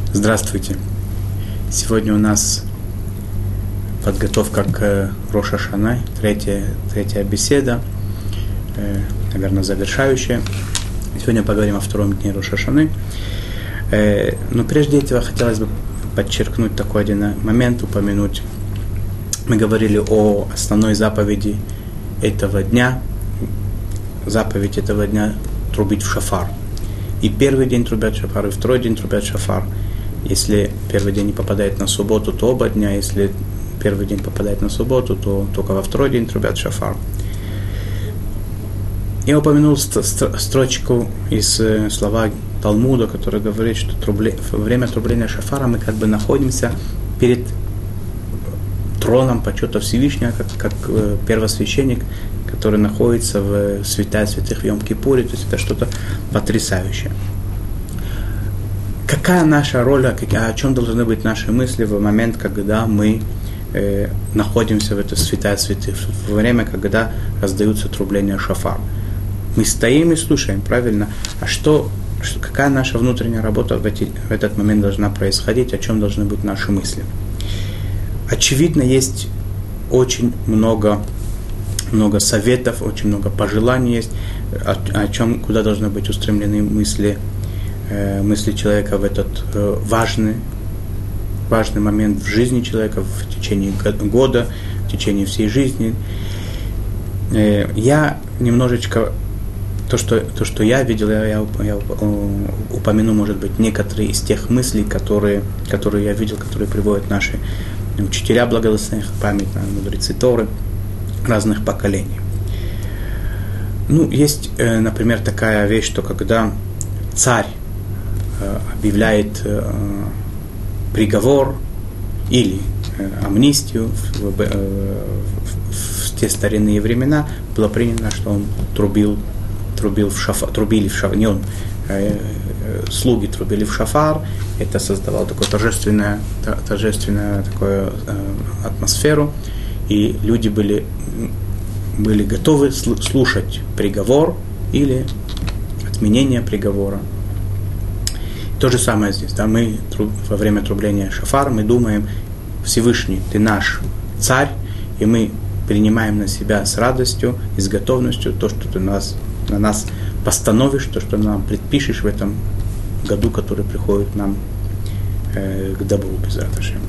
Здравствуйте! Сегодня у нас подготовка к Рош ха-Шана, третья беседа, наверное, завершающая. Сегодня поговорим о втором дне Рош ха-Шаны. Но прежде этого хотелось бы подчеркнуть такой один момент, упомянуть. Мы говорили о основной заповеди этого дня. Заповедь этого дня – трубить в шафар. И первый день трубят шафар, и второй день трубят шафар. Если первый день не попадает на субботу, то оба дня. Если первый день попадает на субботу, то только во второй день трубят шафар. Я упомянул строчку из слова Талмуда, который говорит, что во время трубления шафара мы как бы находимся перед троном почета Всевышнего, как первосвященник, который находится в святая святых в Йом-Кипуре. То есть это что-то потрясающее. Какая наша роль, о чем должны быть наши мысли в момент, когда мы находимся в этой святая святых, во время, когда раздаются трубления шафар? Мы стоим и слушаем, правильно? А какая наша внутренняя работа в этот момент должна происходить, о чем должны быть наши мысли? Очевидно, есть очень много советов, очень много пожеланий есть, куда должны быть устремлены мысли человека в этот важный момент в жизни человека, в течение года, в течение всей жизни. Я немножечко, то, что я видел, я упомяну, может быть, некоторые из тех мыслей, которые я видел, которые приводят наши учителя благословенных память, мудрецы Торы разных поколений. Есть, например, такая вещь, что когда царь объявляет приговор или амнистию в те старинные времена, было принято, что он слуги трубили в шафар. Это создавало такую торжественную такую атмосферу, и люди были готовы слушать приговор или отменение приговора. То же самое здесь. Да, мы во время трубления шафар мы думаем: Всевышний, ты наш царь, и мы принимаем на себя с радостью и с готовностью то, что ты на нас постановишь, то, что нам предпишешь в этом году, который приходит нам к добру, безрат Ашем.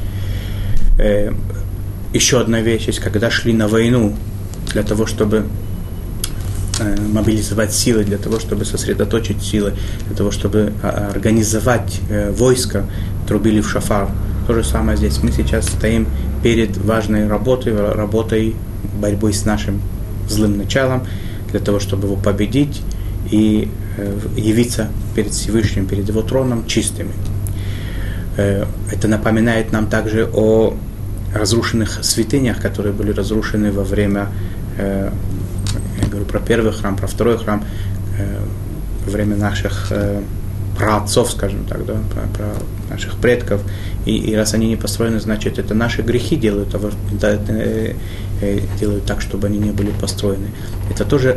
Еще одна вещь есть, когда шли на войну для того, чтобы мобилизовать силы, для того, чтобы сосредоточить силы, для того, чтобы организовать войско, трубили в шафар. То же самое здесь. Мы сейчас стоим перед важной работой, борьбой с нашим злым началом, для того, чтобы его победить и явиться перед Всевышним, перед его троном чистыми. Это напоминает нам также о разрушенных святынях, которые были разрушены во время, я говорю про первый храм, про второй храм, во время наших праотцов, скажем так, да, про наших предков. И раз они не построены, значит, это наши грехи делают так, чтобы они не были построены. Это тоже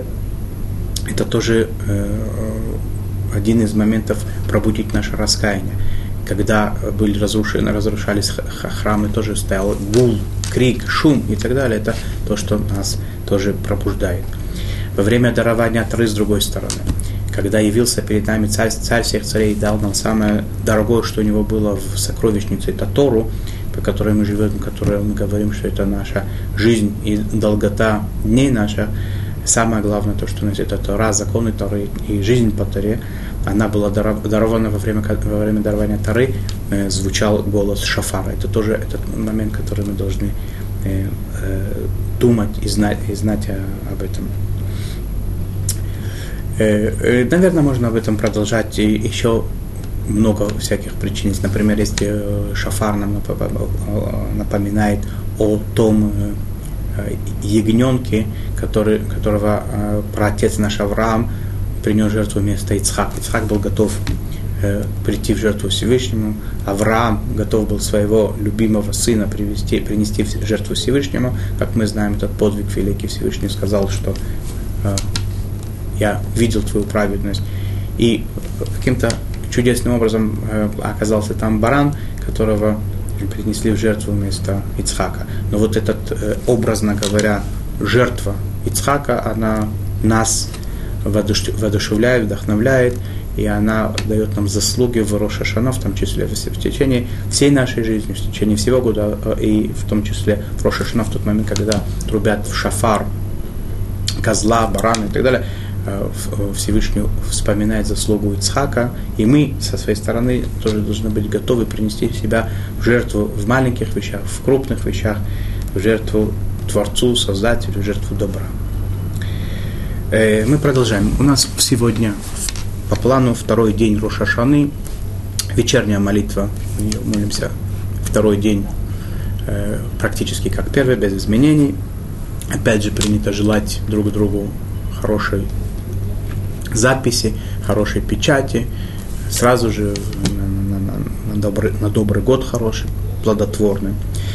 один из моментов пробудить наше раскаяние. Когда разрушались храмы, тоже стоял гул, крик, шум и так далее. Это то, что нас тоже пробуждает. Во время дарования Торы, с другой стороны, когда явился перед нами царь всех царей, дал нам самое дорогое, что у него было в сокровищнице, это Тору, по которой мы живем, по которой мы говорим, что это наша жизнь и долгота дней наша. Самое главное, то, что у нас это Тора, законы Торы и жизнь по Торе, она была дарована во время дарования Торы, звучал голос шафара. Это тоже этот момент, который мы должны думать и знать об этом. Наверное, можно об этом продолжать, и еще много всяких причин. Например, если шафар нам напоминает о том ягненке, которого праотец наш Авраам принес жертву вместо Ицхака. Ицхак был готов прийти в жертву Всевышнему. Авраам готов был своего любимого сына принести в жертву Всевышнему. Как мы знаем, этот подвиг великий, Всевышний сказал, что я видел твою праведность. И каким-то чудесным образом оказался там баран, которого принесли в жертву вместо Ицхака. Но вот этот, образно говоря, жертва Ицхака, она нас воодушевляет, вдохновляет, и она дает нам заслуги в Рош ха-Шана, в том числе в течение всей нашей жизни, в течение всего года, и в том числе в Рош ха-Шана, в тот момент, когда трубят в шафар козла, барана и так далее, Всевышний вспоминает заслугу Ицхака, и мы со своей стороны тоже должны быть готовы принести себя в жертву в маленьких вещах, в крупных вещах, в жертву Творцу, Создателю, в жертву добра. Мы продолжаем. У нас сегодня по плану второй день Рош ха-Шаны, вечерняя молитва. Мы молимся второй день практически как первый, без изменений. Опять же, принято желать друг другу хорошей записи, хорошей печати, сразу же на добрый год хороший, плодотворный.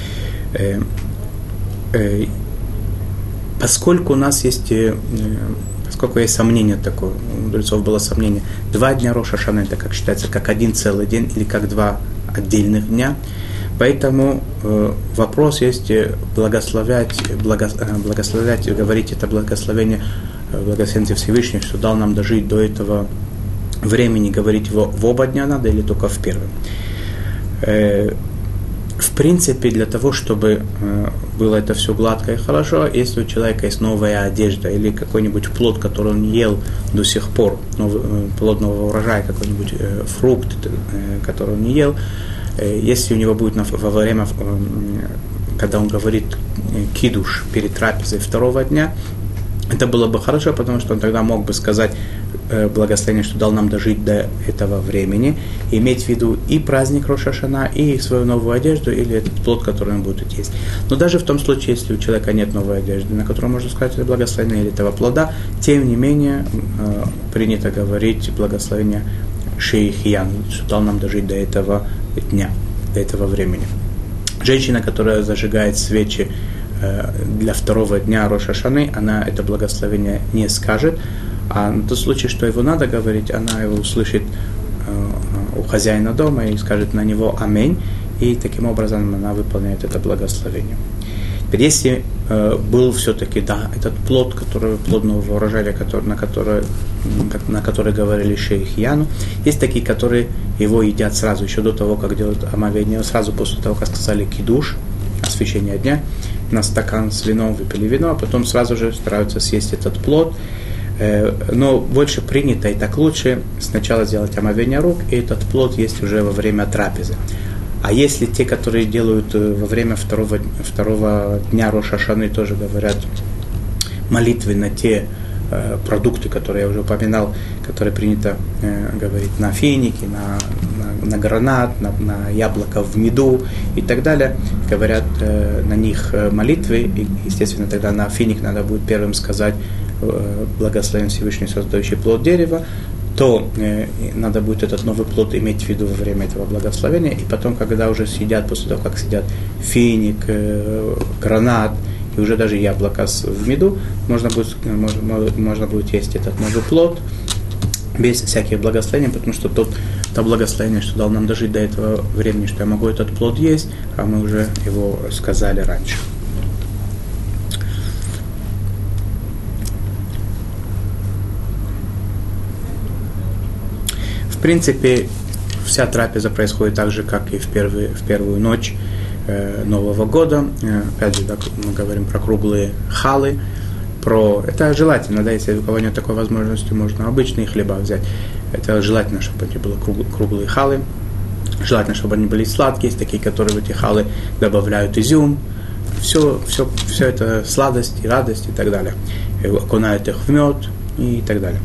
Поскольку у нас есть, поскольку есть сомнение такое, у мудрецов было сомнение, 2 дня Рош ха-Шана, это как считается, как один целый день или как 2 отдельных дня, поэтому вопрос есть благословлять, говорить это благословение Всевышнего, что дал нам дожить до этого времени, говорить его в оба дня надо или только в первом. В принципе, для того, чтобы было это все гладко и хорошо, если у человека есть новая одежда или какой-нибудь плод, который он не ел до сих пор, плод нового урожая, какой-нибудь фрукт, который он не ел, если у него будет во время, когда он говорит кидуш перед трапезой второго дня, это было бы хорошо, потому что он тогда мог бы сказать благословение, что дал нам дожить до этого времени, иметь в виду и праздник Рош ха-Шана, и свою новую одежду, или этот плод, который он будет есть. Но даже в том случае, если у человека нет новой одежды, на которую можно сказать это благословение или этого плода, тем не менее принято говорить благословение Шейхиян, что дал нам дожить до этого дня, до этого времени. Женщина, которая зажигает свечи для второго дня Рош ха-Шаны, она это благословение не скажет, а на тот случай, что его надо говорить, она его услышит у хозяина дома и скажет на него «Аминь», и таким образом она выполняет это благословение. Теперь, если был все-таки, этот плод, плод нового урожая, на который говорили Шейхияну, есть такие, которые его едят сразу, еще до того, как делают омовение, сразу после того, как сказали кидуш, освящение дня, на стакан с вином выпили вино, а потом сразу же стараются съесть этот плод. Но больше принято, и так лучше, сначала сделать омовение рук, и этот плод есть уже во время трапезы. А если те, которые делают во время второго дня Рош ха-Шаны, тоже говорят молитвы на те продукты, которые я уже упоминал, которые принято говорить на финики, на гранат, на яблоко в меду и так далее, говорят на них молитвы, и, естественно, тогда на финик надо будет первым сказать благословен Всевышний, создающий плод дерева, то надо будет этот новый плод иметь в виду во время этого благословения, и потом, когда уже съедят, после того, как съедят финик, гранат, и уже даже яблоко в меду, можно будет есть этот новый плод без всяких благословений, потому что то благословение, что дал нам дожить до этого времени, что я могу этот плод есть, а мы уже его сказали раньше. В принципе, вся трапеза происходит так же, как и в первую ночь Нового года. Опять же, мы говорим про круглые халы. Это желательно, если у кого нет такой возможности, можно обычные хлеба взять. Это желательно, чтобы это были круглые халы. Желательно, чтобы они были сладкие, есть такие, которые в эти халы добавляют изюм. Все это сладость и радость и так далее. Окунают их в мед и так далее.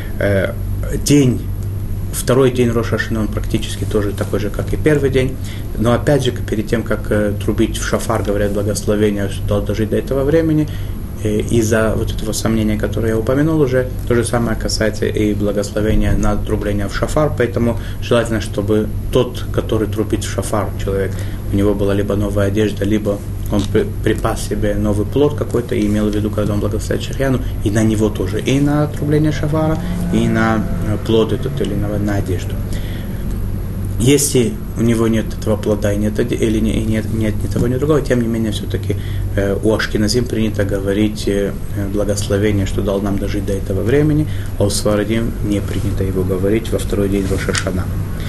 Второй день Рош ха-Шана, он практически тоже такой же, как и первый день. Но опять же, перед тем, как трубить в шафар, говорят благословение, что дожить до этого времени, из-за вот этого сомнения, которое я упомянул уже, то же самое касается и благословения на трубление в шафар. Поэтому желательно, чтобы тот, который трубит в шафар, человек, у него была либо новая одежда, либо он припас себе новый плод какой-то и имел в виду, когда он благословляет Шейхияну, и на него тоже, и на трубление шафара, и на плод этот или на одежду. Если у него нет этого плода или нет ни того, ни другого, тем не менее, все-таки у ашкеназим принято говорить благословение, что дал нам дожить до этого времени, а у сфарадим не принято его говорить во второй день Рош ха-Шана.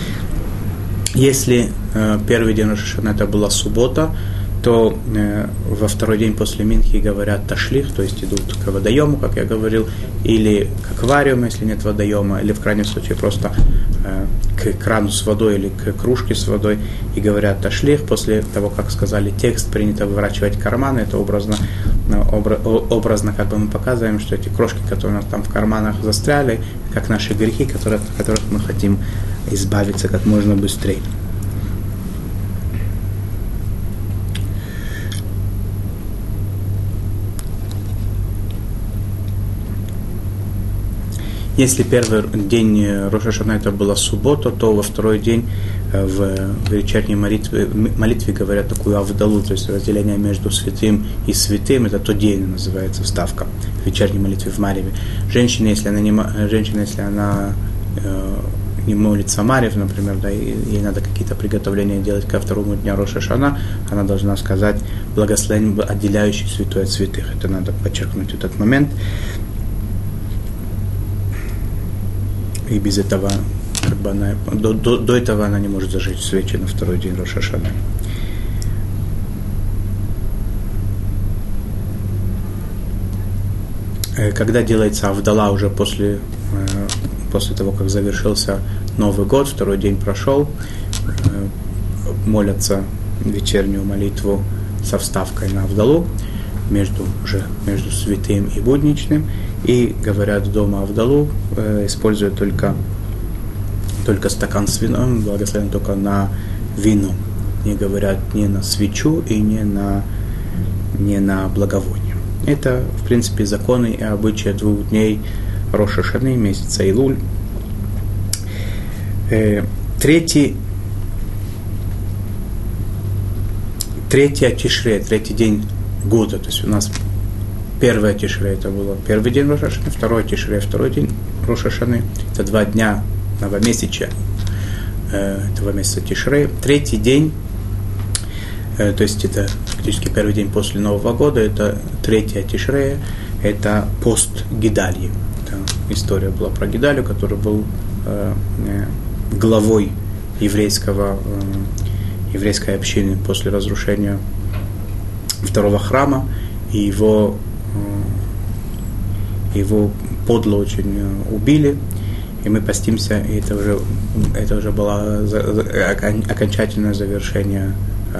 Если первый день Рош ха-Шана это была суббота, то во второй день после Минхи говорят ташлих, то есть идут к водоему, как я говорил, или к аквариуму, если нет водоема, или в крайнем случае просто к крану с водой или к кружке с водой, и говорят ташлих. После того, как сказали текст, принято выворачивать карманы, это образно как бы мы показываем, что эти крошки, которые у нас там в карманах застряли, как наши грехи, которых мы хотим избавиться как можно быстрее. Если первый день Рош ха-Шана это была суббота, то во второй день в вечерней молитве говорят такую авдалу, то есть разделение между святым и святым. Это тот день называется вставка в вечерней молитве в Мареве. Женщина, если она не молится Марев, например, да, ей надо какие-то приготовления делать ко второму дню Рош ха-Шана, она должна сказать благословение, отделяющее святое от святых. Это надо подчеркнуть этот момент. И без этого, как бы она, до этого она не может зажечь свечи на второй день Рош ха-Шана. Когда делается авдала уже после того, как завершился Новый год, второй день прошел, молятся вечернюю молитву со вставкой на авдалу, между святым и будничным, и говорят дома авдалу, используя только стакан с вином, благословен только на вино. Не говорят ни на свечу и не на благовоние. Это, в принципе, законы и обычаи 2 дней Рош ха-Шаны, месяца Илуль. Третья Тишре, третий день года, то есть у нас первая Тишре это было первый день Рош ха-Шаны, второй Тишре, второй день Рош ха-Шаны, это 2 дня новомесяча этого месяца Тишре. Третий день, то есть это фактически первый день после Нового года, это третья Тишре, это пост Гидальи. Это история была про Гидалию, который был главой еврейской общины после разрушения второго храма, и его подло очень убили, и мы постимся, и это уже было окончательное завершение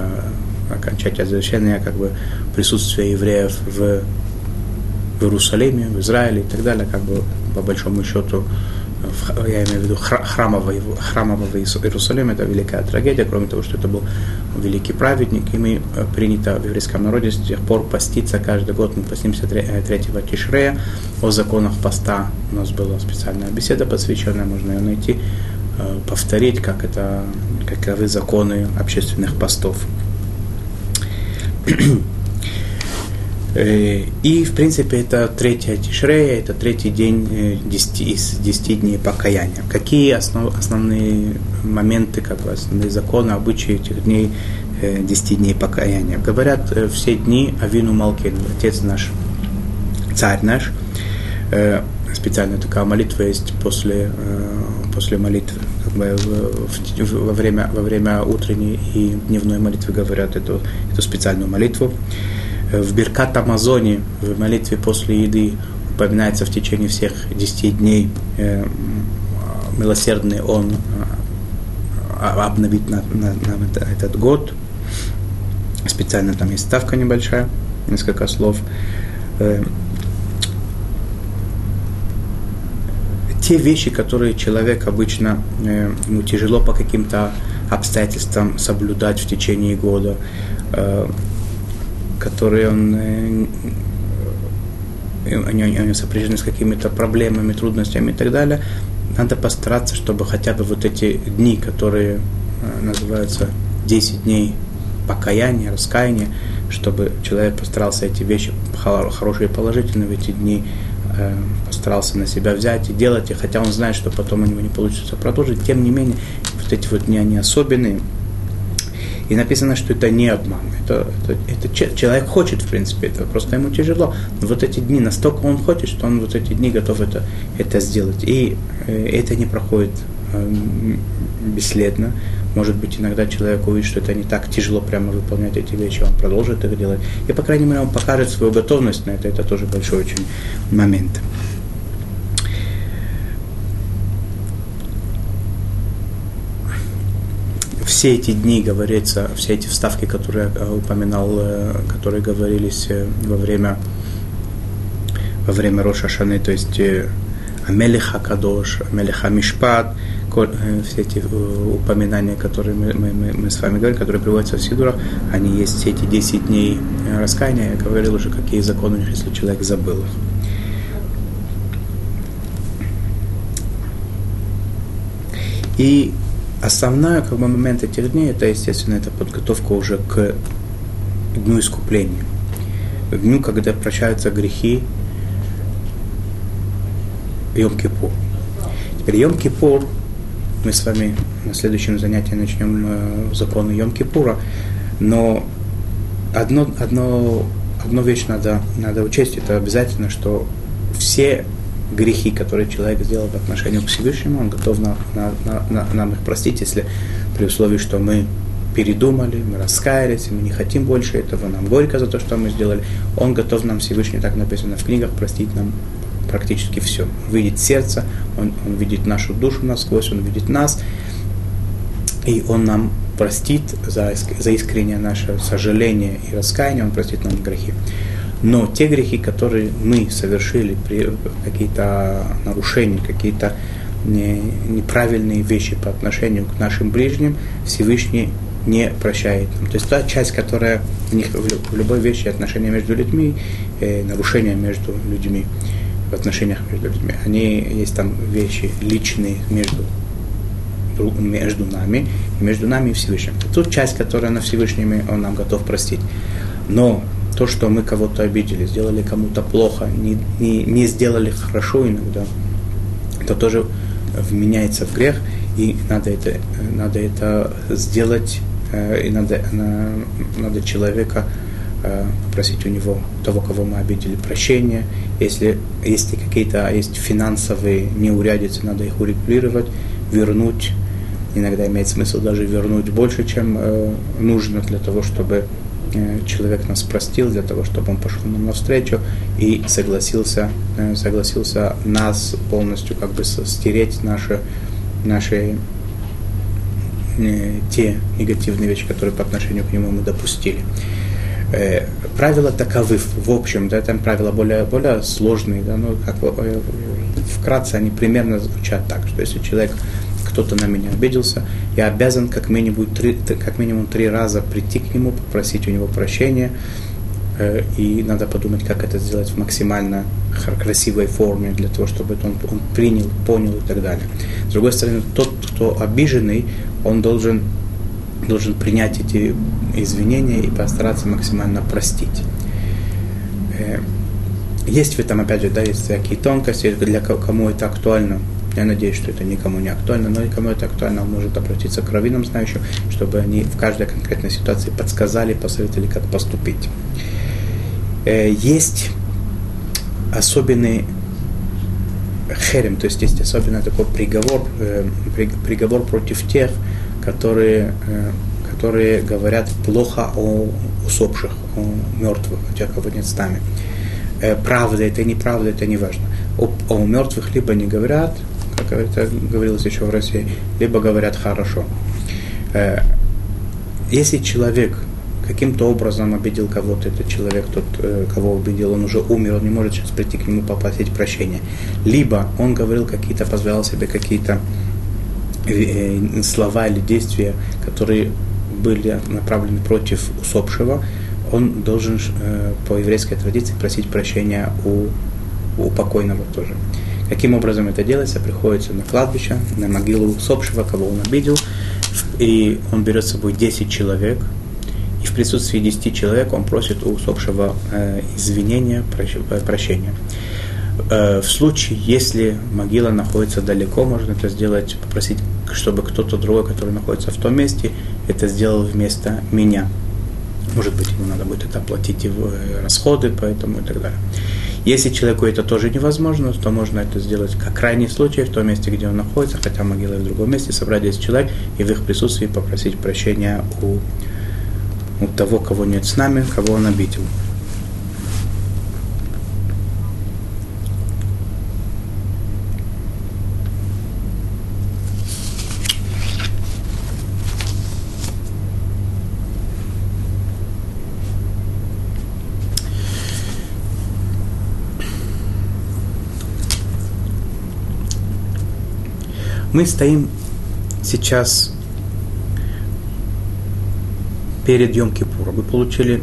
как бы присутствия евреев в Иерусалиме, в Израиле и так далее, как бы по большому счету, я имею в виду храмового Иерусалима, это великая трагедия, кроме того, что это был великий праведник, и мы принято в еврейском народе с тех пор поститься каждый год, мы постимся 3-го Тишрея. О законах поста у нас была специальная беседа посвященная, можно ее найти, повторить, каковы законы общественных постов. И, в принципе, это третья Тишрея, это третий день из 10 дней покаяния. Какие основные моменты, основные законы, обычаи этих дней, 10 дней покаяния? Говорят, все дни Авину Малкейну, Отец наш, Царь наш. Специально такая молитва есть после молитвы. Во время утренней и дневной молитвы говорят эту специальную молитву. В Биркат Амазоне, в молитве после еды, упоминается в течение всех 10 дней милосердный Он обновит на этот год. Специально там есть ставка небольшая, несколько слов. Те вещи, которые человек обычно, ему тяжело по каким-то обстоятельствам соблюдать в течение года, которые они сопряжены с какими-то проблемами, трудностями и так далее, надо постараться, чтобы хотя бы вот эти дни, которые называются 10 дней покаяния, раскаяния, чтобы человек постарался эти вещи хорошие и положительные в эти дни, постарался на себя взять и делать, и хотя он знает, что потом у него не получится продолжить, тем не менее, вот эти вот дни, они особенные. И написано, что это не обман. Это человек хочет, в принципе, это просто ему тяжело. Но вот эти дни, настолько он хочет, что он вот эти дни готов это сделать. И это не проходит бесследно. Может быть, иногда человек увидит, что это не так тяжело прямо выполнять эти вещи, он продолжит их делать. И, по крайней мере, он покажет свою готовность на это. Это тоже большой очень момент. Все эти дни, говорится, все эти вставки, которые я упоминал, которые говорились во время Рош ха-Шаны, то есть Амелех ха-Кадош, Амелех ха-Мишпат, все эти упоминания, которые мы с вами говорим, которые приводятся в Сидурах, они есть все эти 10 дней раскаяния. Я говорил уже, какие законы у них, если человек забыл их. И основной момент этих дней, это, естественно, это подготовка уже к дню искупления. К дню, когда прощаются грехи Йом-Кипур. Теперь Йом-Кипур, мы с вами на следующем занятии начнем законы Йом-Кипура, но одну вещь надо учесть, это обязательно, что все грехи, которые человек сделал по отношению к Всевышнему, он готов нам их простить, если при условии, что мы передумали, мы раскаялись, мы не хотим больше этого, нам горько за то, что мы сделали. Он готов нам, Всевышний, так написано в книгах, простить нам практически все. Он видит сердце, он видит нашу душу насквозь, он видит нас, и он нам простит за искреннее наше сожаление и раскаяние, он простит нам грехи. Но те грехи, которые мы совершили, какие-то нарушения, какие-то неправильные вещи по отношению к нашим ближним, Всевышний не прощает нам. То есть та часть, которая у них в любой вещи, отношения между людьми, нарушения между людьми, в отношениях между людьми, они есть там вещи личные между нами и Всевышним. Тут часть, которая на Всевышнем, он нам готов простить. Но то, что мы кого-то обидели, сделали кому-то плохо, не сделали хорошо иногда, это тоже вменяется в грех, и надо это сделать, и надо человека просить у него, того, кого мы обидели, прощения. Если какие-то есть финансовые неурядицы, надо их урегулировать, вернуть. Иногда имеет смысл даже вернуть больше, чем нужно для того, чтобы человек нас простил, для того, чтобы он пошел нам навстречу и согласился нас полностью как бы стереть наши те негативные вещи, которые по отношению к нему мы допустили. Правила таковы, в общем, да, там правила более сложные, да, но вкратце они примерно звучат так, что если кто-то на меня обиделся, я обязан как минимум 3 раза прийти к нему, попросить у него прощения, и надо подумать, как это сделать в максимально красивой форме, для того, чтобы он принял, понял и так далее. С другой стороны, тот, кто обиженный, он должен принять эти извинения и постараться максимально простить. Есть в этом, опять же, да, есть всякие тонкости, для кому это актуально. Я надеюсь, что это никому не актуально, но и кому это актуально, он может обратиться к раввинам знающим, чтобы они в каждой конкретной ситуации подсказали, посоветовали, как поступить. Есть особенный херем, то есть особенный такой приговор против тех, которые говорят плохо о усопших, о мертвых, о тех, кого нет с нами. Правда это, неправда это, не важно. О мертвых либо не говорят, как это говорилось еще в России, либо говорят хорошо. Если человек каким-то образом обидел кого-то, этот человек, тот, кого обидел, он уже умер, он не может сейчас прийти к нему попросить прощения. Либо он говорил позволял себе какие-то слова или действия, которые были направлены против усопшего, он должен по еврейской традиции просить прощения у покойного тоже. Каким образом это делается? Приходится на кладбище, на могилу усопшего, кого он обидел, и он берет с собой 10 человек, и в присутствии 10 человек он просит у усопшего извинения, прощения. В случае, если могила находится далеко, можно это сделать, попросить чтобы кто-то другой, который находится в том месте, это сделал вместо меня. Может быть, ему надо будет это оплатить его расходы, поэтому и так далее. Если человеку это тоже невозможно, то можно это сделать как крайний случай в том месте, где он находится, хотя могила в другом месте, собрать 10 человек и в их присутствии попросить прощения у того, кого нет с нами, кого он обидел. Мы стоим сейчас перед Йом-Кипуром. Мы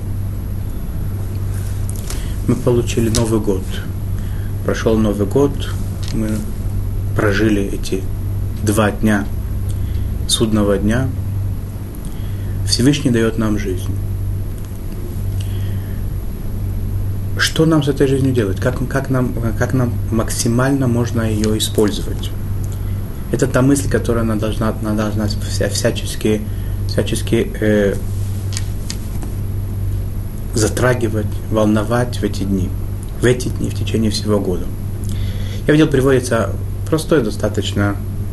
получили Новый год. Прошел Новый год, мы прожили эти 2 дня судного дня. Всевышний дает нам жизнь. Что нам с этой жизнью делать? Как нам максимально можно ее использовать? Это та мысль, которую она должна всячески затрагивать, волновать в эти дни, в течение всего года. Я видел, приводится простой достаточно,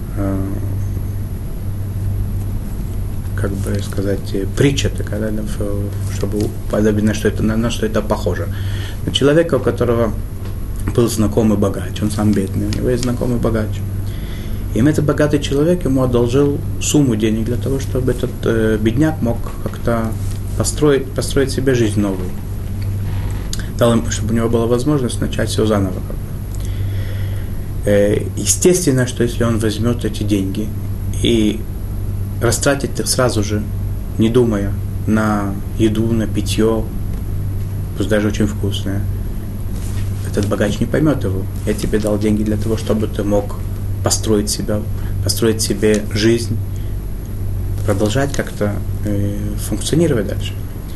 притча такая, чтобы подобить, на что это похоже. На человека, у которого был знакомый богач, он сам бедный, у него есть знакомый богач. И этот богатый человек ему одолжил сумму денег для того, чтобы этот бедняк мог как-то построить себе жизнь новую. Дал им, чтобы у него была возможность начать все заново. Естественно, что если он возьмет эти деньги и растратит их сразу же, не думая, на еду, на питье, пусть даже очень вкусное, этот богач не поймет его. Я тебе дал деньги для того, чтобы ты мог построить себе жизнь, продолжать как-то функционировать дальше.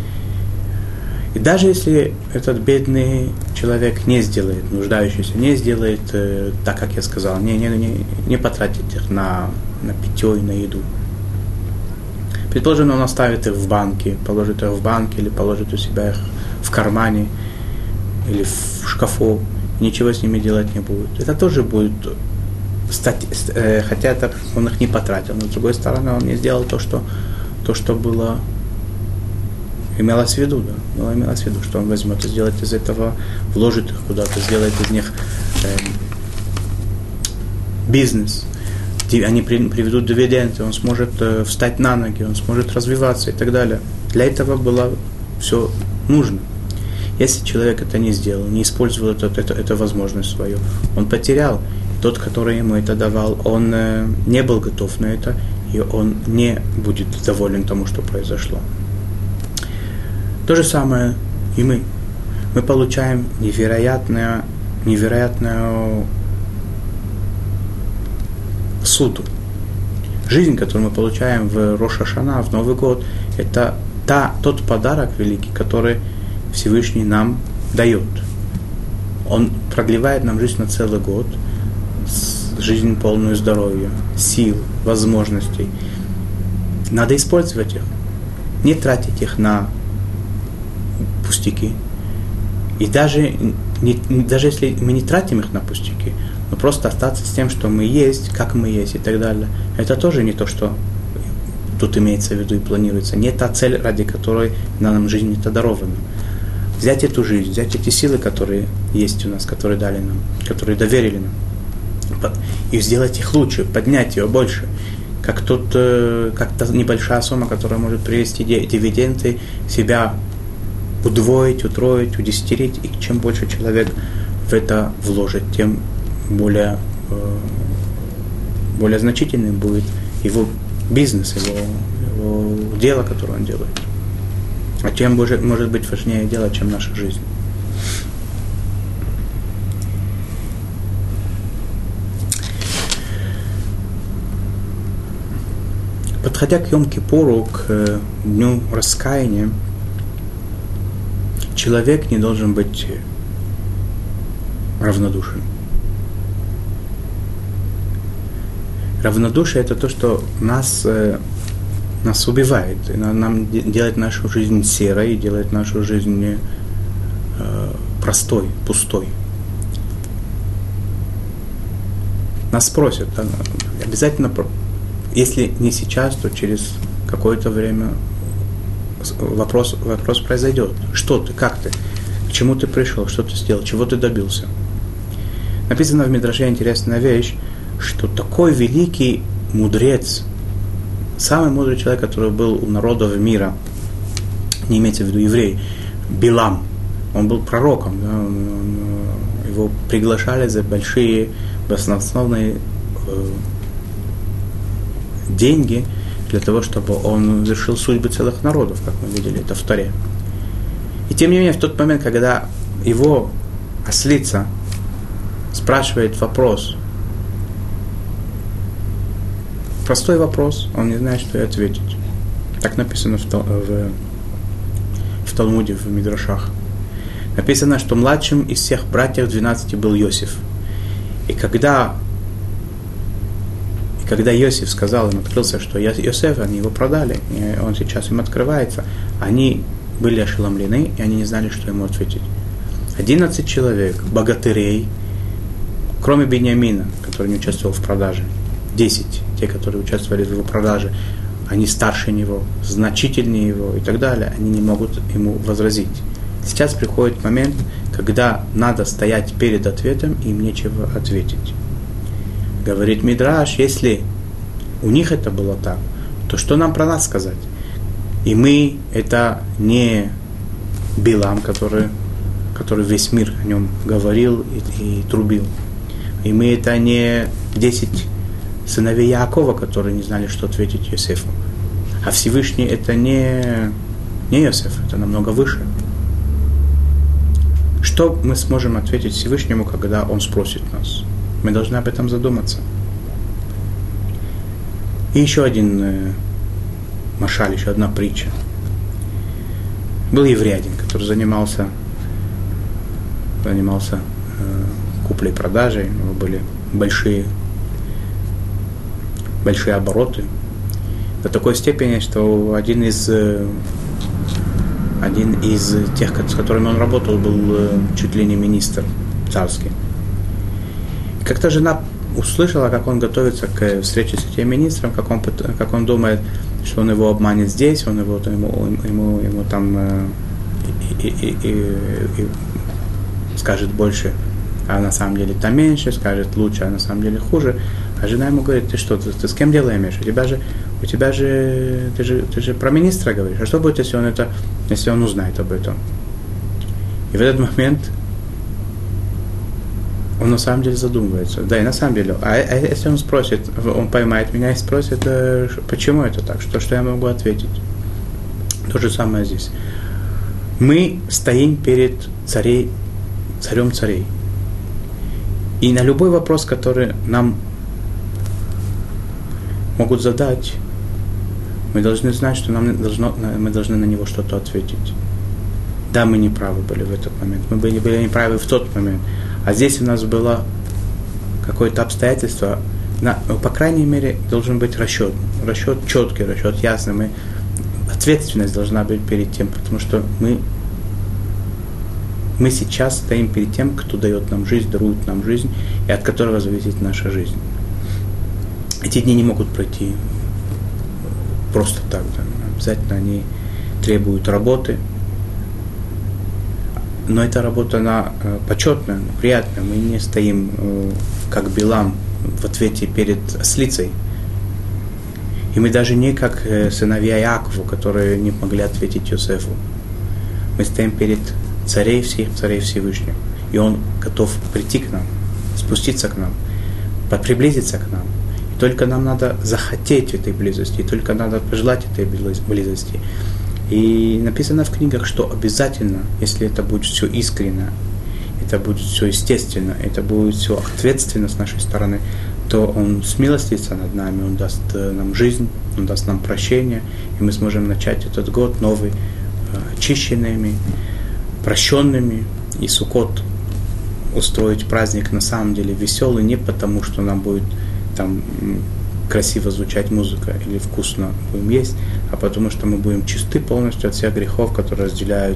И даже если этот бедный человек не сделает, нуждающийся, не сделает так, как я сказал, не потратит их на питье и на еду. Предположим, он оставит их в банке, положит их в банке или положит у себя их в кармане или в шкафу, ничего с ними делать не будет. Это тоже будет хотя это он их не потратил, но с другой стороны он не сделал то, что было имелось в виду, что он возьмет и сделает из этого, вложит их куда-то, сделает из них бизнес, они приведут дивиденды, он сможет встать на ноги, он сможет развиваться и так далее. Для этого было все нужно. Если человек это не сделал, не использовал эту возможность свою, он потерял. Тот, который ему это давал, он не был готов на это, и он не будет доволен тому, что произошло. То же самое и мы. Мы получаем невероятную суду. Жизнь, которую мы получаем в Рош ха-Шана, в Новый год, это тот подарок великий, который Всевышний нам дает. Он продлевает нам жизнь на целый год, жизнь полную здоровья, сил, возможностей. Надо использовать их. Не тратить их на пустяки. И даже если мы не тратим их на пустяки, но просто остаться с тем, что мы есть, как мы есть и так далее, это тоже не то, что тут имеется в виду и планируется. Не та цель, ради которой нам жизнь это дарована. Взять эту жизнь, взять эти силы, которые есть у нас, которые дали нам, которые доверили нам, и сделать их лучше, поднять ее больше, как та небольшая сумма, которая может привести дивиденды, себя удвоить, утроить, удесятерить, и чем больше человек в это вложит, тем более значительным будет его бизнес, его дело, которое он делает. А чем может быть важнее дело, чем наша жизнь. Подходя к Йом-Кипуру, к дню раскаяния, человек не должен быть равнодушен. Равнодушие – это то, что нас убивает, нам делает нашу жизнь серой, делает нашу жизнь простой, пустой. Нас спросят, обязательно, если не сейчас, то через какое-то время вопрос произойдет. Что ты, как ты, к чему ты пришел, что ты сделал, чего ты добился. Написано в Мидраше интересная вещь, что такой великий мудрец, самый мудрый человек, который был у народов мира, не имеется в виду еврей, Билам, он был пророком, да, его приглашали за большие баснословные деньги для того, чтобы он вершил судьбы целых народов, как мы видели это в Торе. И тем не менее, в тот момент, когда его ослица спрашивает вопрос, простой вопрос, он не знает, что ей ответить. Так написано в Талмуде, в Мидрашах. Написано, что младшим из всех братьев 12 был Йосиф. И когда Йосиф сказал им, открылся, что Йосеф, они его продали, и он сейчас им открывается, они были ошеломлены, и они не знали, что ему ответить. 11 человек, богатырей, кроме Беньямина, который не участвовал в продаже, 10, те, которые участвовали в его продаже, они старше него, значительнее его и так далее, они не могут ему возразить. Сейчас приходит момент, когда надо стоять перед ответом, и им нечего ответить. Говорит Мидраш, если у них это было так, то что нам про нас сказать? И мы, это не Билам, который весь мир о нем говорил и трубил. И мы, это не 10 сыновей Яакова, которые не знали, что ответить Йосефу. А Всевышний это не Йосеф, это намного выше. Что мы сможем ответить Всевышнему, когда Он спросит нас? Мы должны об этом задуматься. И еще один машаль, еще одна притча. Был еврей один, который занимался куплей-продажей, у него были большие обороты. До такой степени, что один из тех, с которыми он работал, был чуть ли не министр царский. И как-то жена услышала, как он готовится к встрече с этим министром, как он думает, что он его обманет здесь, он ему там скажет больше, а на самом деле там меньше, скажет лучше, а на самом деле хуже. А жена ему говорит, ты что, ты с кем дело имеешь? Ты же про министра говоришь. А что будет, если он узнает об этом? И в этот момент он на самом деле задумывается. Да, и на самом деле. А если он спросит, он поймает меня и спросит, почему это так? Что я могу ответить? То же самое здесь. Мы стоим перед царем царей. И на любой вопрос, который нам могут задать, мы должны знать, что мы должны на него что-то ответить. Да, мы не правы были в этот момент. Мы были не правы в тот момент. А здесь у нас было какое-то обстоятельство. По крайней мере, должен быть расчет. Расчет четкий, расчет ясный. Ответственность должна быть перед тем, потому что мы сейчас стоим перед тем, кто дает нам жизнь, дарует нам жизнь, и от которого зависит наша жизнь. Эти дни не могут пройти просто так. Да. Обязательно они требуют работы. Но эта работа, она почетная, приятная. Мы не стоим, как Билам, в ответе перед ослицей. И мы даже не как сыновья Яакову, которые не могли ответить Йосефу. Мы стоим перед царей всех, царей Всевышних. И Он готов прийти к нам, спуститься к нам, приблизиться к нам. И только нам надо захотеть этой близости, и только надо пожелать этой близости. И написано в книгах, что обязательно, если это будет все искренне, это будет все естественно, это будет все ответственно с нашей стороны, то Он смилостится над нами, Он даст нам жизнь, Он даст нам прощение, и мы сможем начать этот год новый, очищенными, прощенными, и Суккот устроить праздник на самом деле веселый, не потому что нам будет там красиво звучать музыка или вкусно будем есть, а потому что мы будем чисты полностью от всех грехов, которые разделяют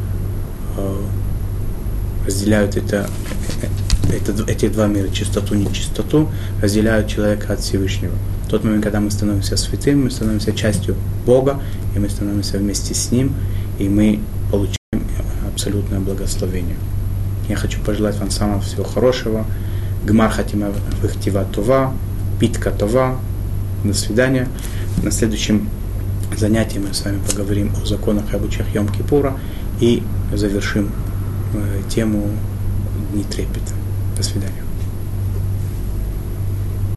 эти два мира, чистоту и нечистоту, разделяют человека от Всевышнего. В тот момент, когда мы становимся святым, мы становимся частью Бога, и мы становимся вместе с Ним, и мы получаем абсолютное благословение. Я хочу пожелать вам самого всего хорошего. Гмар хатима вехтива това, питка това. До свидания. На следующем занятии мы с вами поговорим о законах и обычаях Йом-Кипура и завершим тему Дни трепета. До свидания.